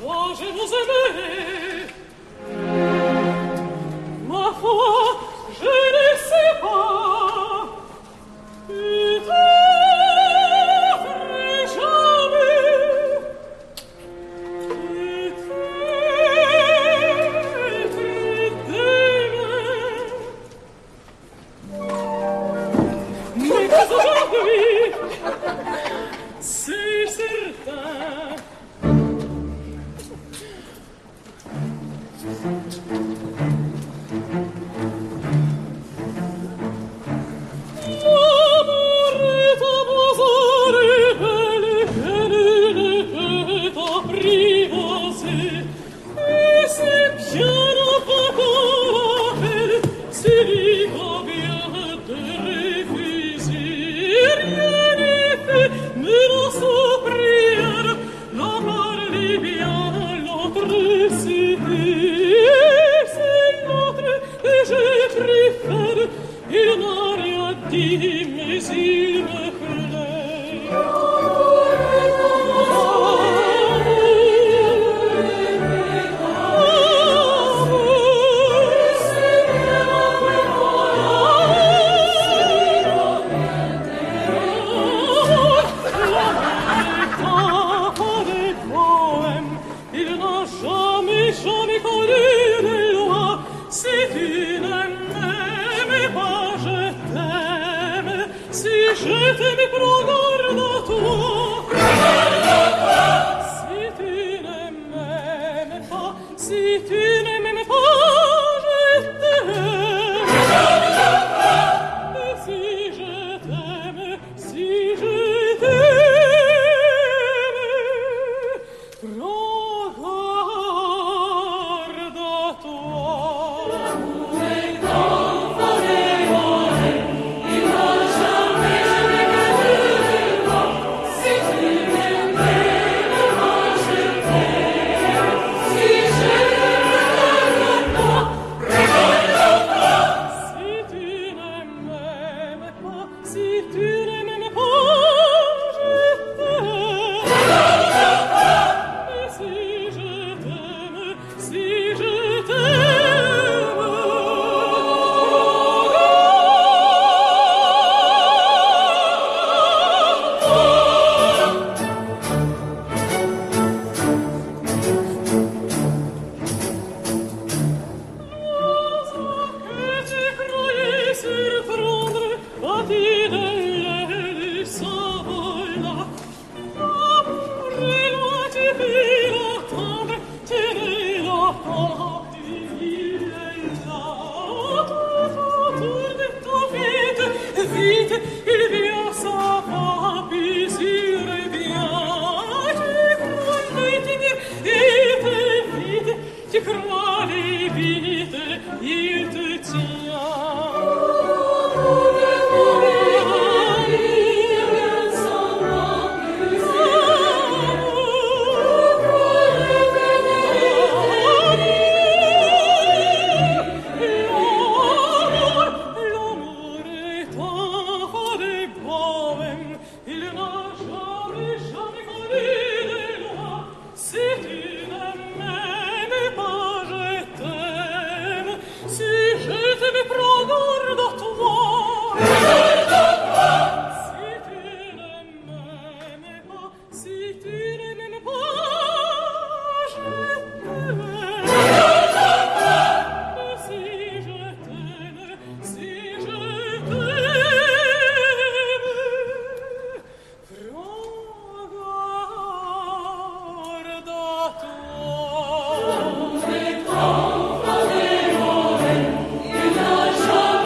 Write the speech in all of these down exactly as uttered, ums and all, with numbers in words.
Jamais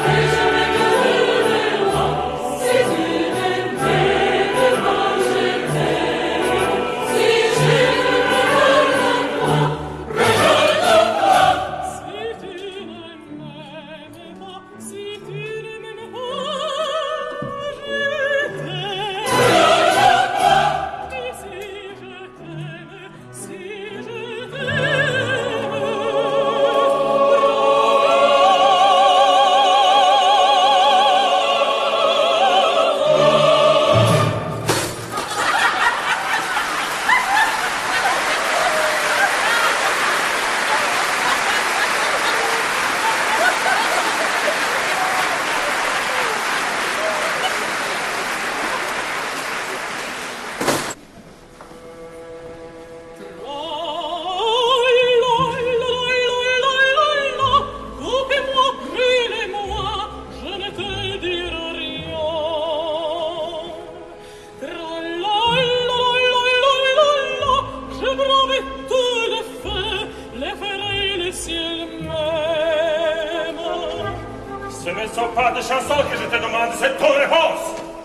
ne sont pas de chansons que je te demande, c'est ton réponse.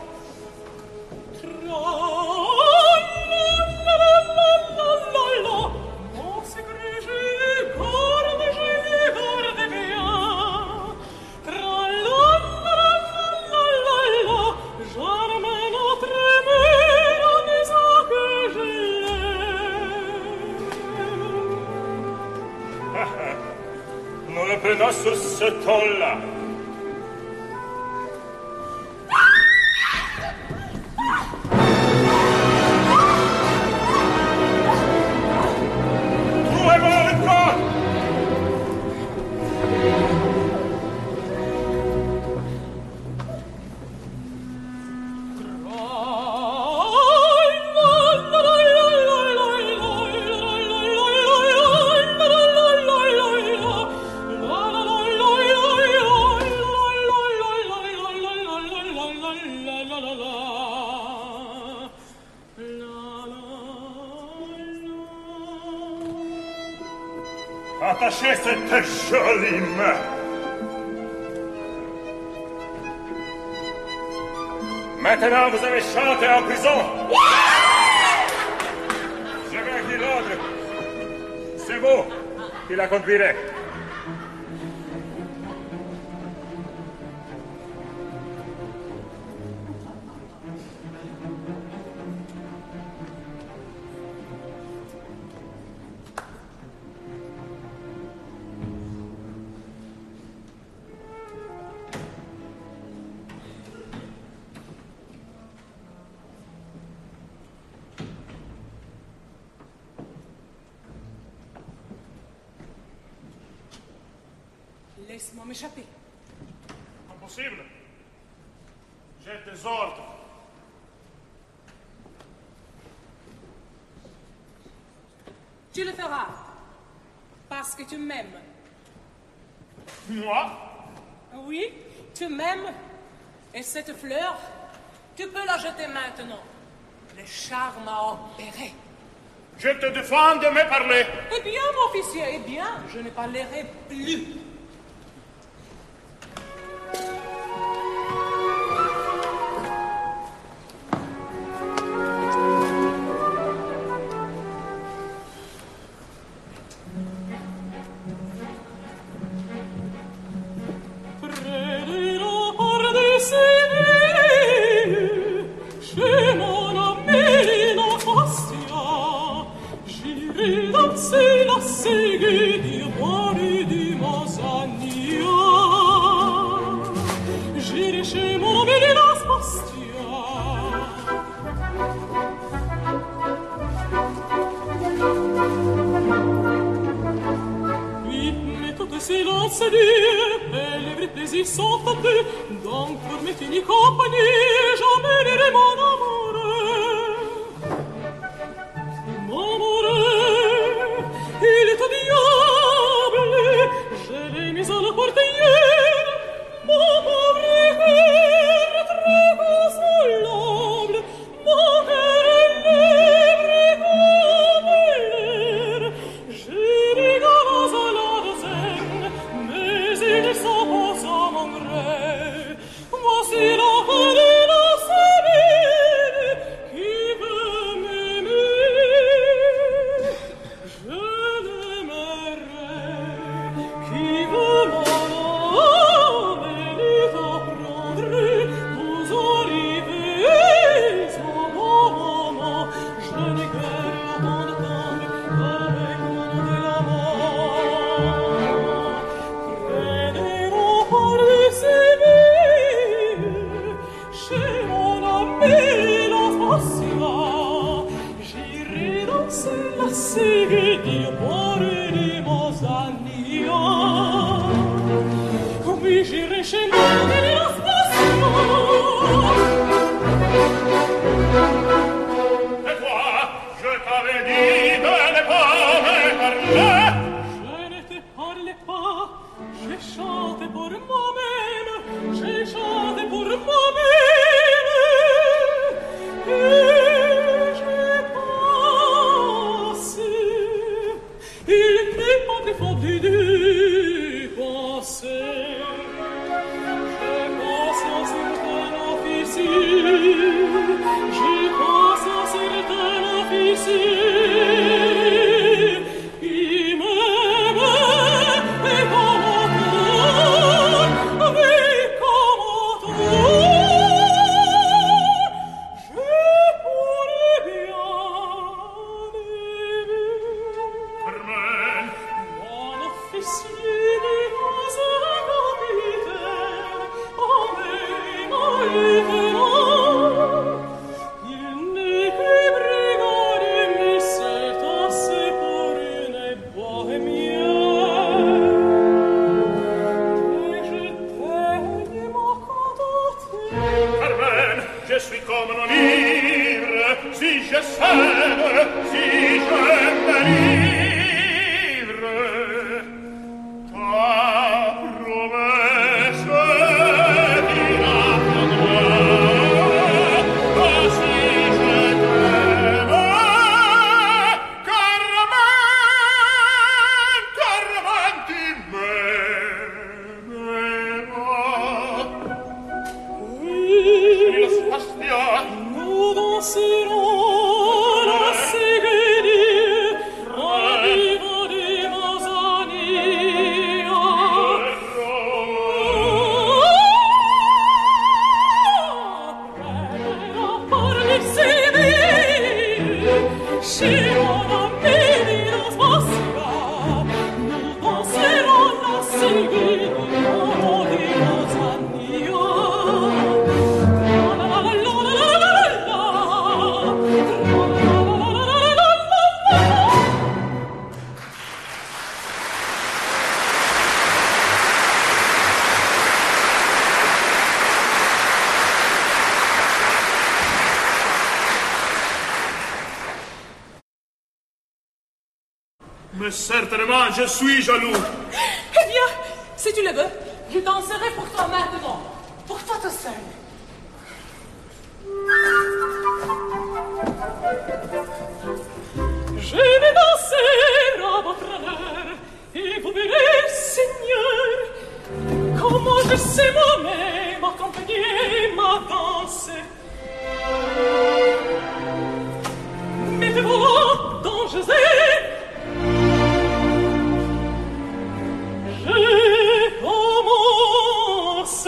Nous le prenons sur ce ton-là. Trouvez-moi le corps. Attachez cette jolie main. Maintenant, vous avez chanté en prison. Je vais dire l'ordre. C'est vous qui la conduirez. Laisse-moi m'échapper. Impossible. J'ai des ordres. Tu le feras. Parce que tu m'aimes. Moi? Oui, tu m'aimes. Et cette fleur, tu peux la jeter maintenant. Le charme a opéré. Je te défends de me parler. Eh bien, mon officier, eh bien, je ne parlerai plus. Sont tentés, donc pour me tenir compagnie, j'emmènerai mon amoureux. Mon amoureux, il est au diable, je l'ai mis à la portière. Mon pauvre cœur, très consolable, mon cœur est libre comme l'air. Je regarde à la douzaine, mais ils sont pas sans mon gré. Voici l'enfant de la semaine qui veut m'aimer. Je l'aimerai, qui veut mon âme et lui apprendrai. Vous arrivez à mon moment, je n'ai guère avant de tomber avec mon de la mort. Près des remparts du Séville, chez mon ami la Fascia, j'irai danser la Séville pour les Mozania. Oui, j'irai chez mon ami la Fascia. Et toi, je t'avais dit de ne pas me parler. Je ne te parlais pas, j'ai chanté pour moi-même, j'ai chanté pour moi-même, et j'ai pensé, il n'est pas défendu de penser. Mais certainement, je suis jaloux. Eh bien, si tu le veux, je danserai pour toi maintenant. Pour toi tout seul. Je vais danser à votre honneur, et vous verrez, Seigneur, comment je sais moi-même accompagner ma danse. Mettez-vous dans je sais. Je commence.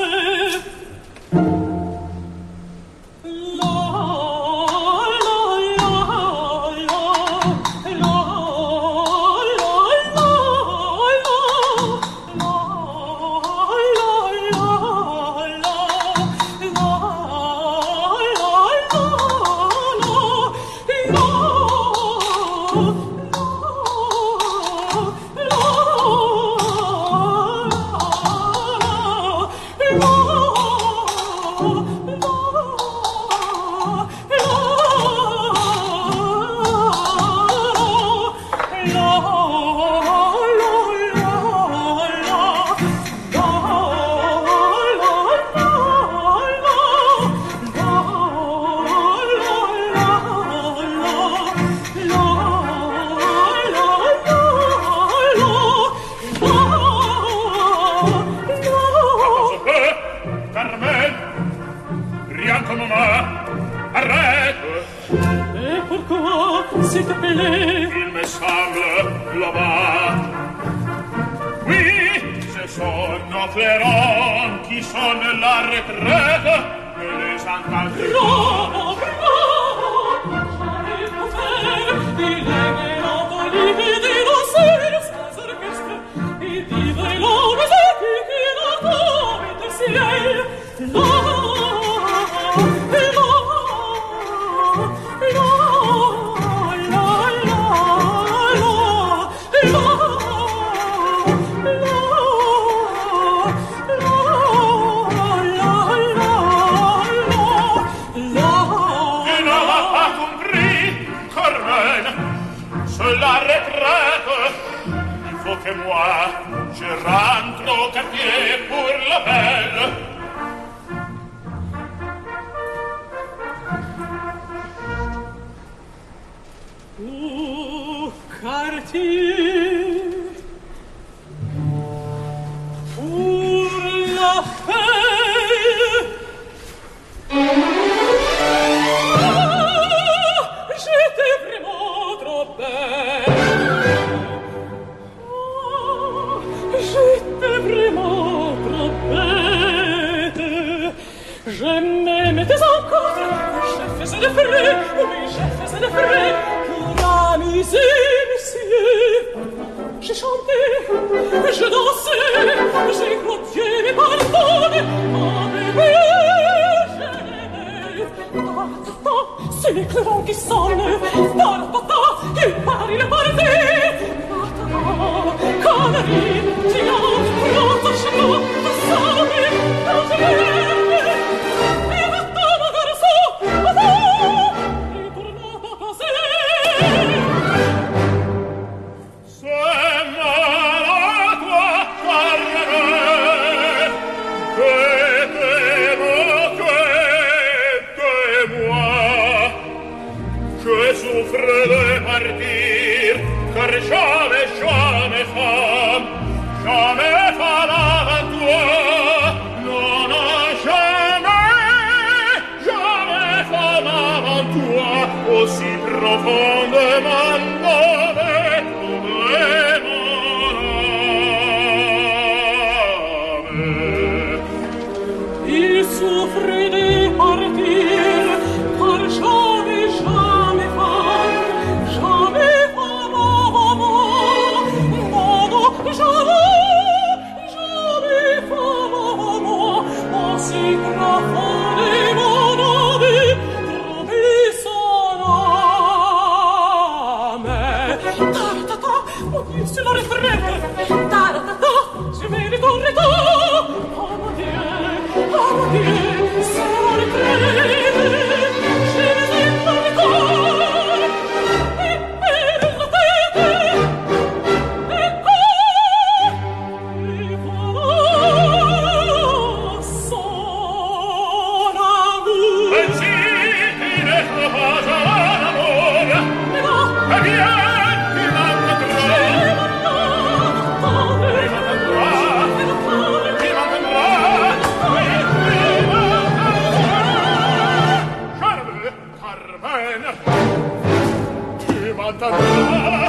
Il me semble là-bas. Oui, ce sont nos clairons qui sonnent la retraite. Je les entends. Bravo, bravo, j'arrive pour faire. Il est l'envolée des lancers sans orchestre. Et vivre la musique qui l'entend du ciel. Là, la retraite, il faut que moi je rentre au quartier pour la belle. Au quartier pour la belle. Ah, j'étais vraiment trop belle. J'étais vraiment trop bête. Je m'aimais encore. Je faisais de frais. Oui, je faisais de frais. Pour la musique, monsieur. J'ai chanté je dansais, j'éclotiais mes pardonnes, avec c'est les clairons qui sonnent, tarpata, il pari le parler, canari, tiens, pronto, chacun, passami, cangiere, e vattamo verso, ritornato a casa. Sembra la tua carrière, que t'aimo, que t'aimo, je souffre de partir, car jamais, jamais femme, jamais femme avant toi. Non, non, jamais, jamais femme avant toi, aussi profondément donné, troublé mon âme. Il souffre de partir, car jamais, jamais femme, jamais femme avant moi. Non, non, jamais, jamais femme avant moi. Aussi profondément envie, trouver son âme. Ta-ta-ta, mon Dieu, c'est le refrain. Ta-ta-ta, je vais les tourner tôt. Oh mon Dieu, oh mon Dieu, c'est le refrain. Je vais les tourner tôt. Et per la tête, et quoi? Et voilà son amour. Ainsi, il est propose l'amour, Et là, e bien, tu m'entendras, et maintenant, tu m'entendras, et maintenant, tu m'entendras, oui, tu m'entendras. Charme, Carmen, tu m'entendras.